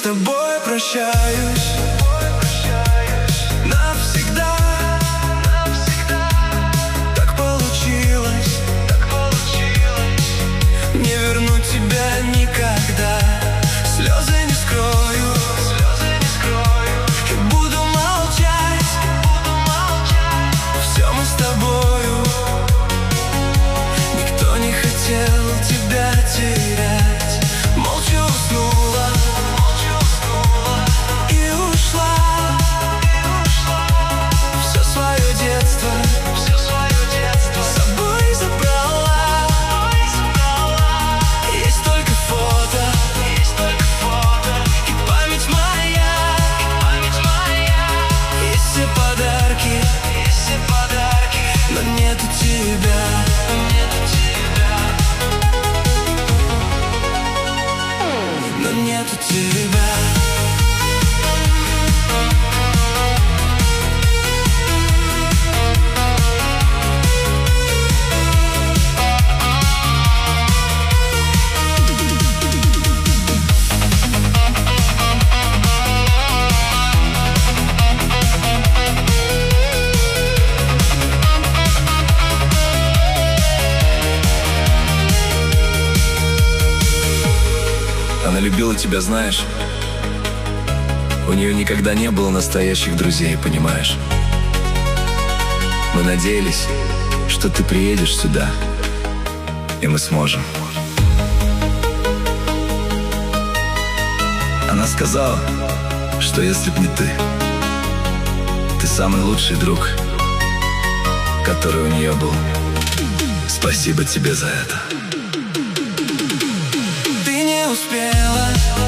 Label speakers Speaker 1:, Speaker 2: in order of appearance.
Speaker 1: с тобой прощаюсь навсегда. Так получилось, не вернуть тебя никогда. Слезы не скрою, и буду молчать. Все мы с тобою, никто не хотел тебя терять. Молча уснула и ушла. Все свое детство с собой забрала. Есть только фото и память моя. Есть все подарки, но нету тебя. Но нету тебя.
Speaker 2: Она любила тебя, знаешь. У нее никогда не было настоящих друзей, понимаешь? Мы надеялись, что ты приедешь сюда, и мы сможем. Она сказала, что если б не ты, ты самый лучший друг, который у нее был. Спасибо тебе за это.
Speaker 1: Ты не успела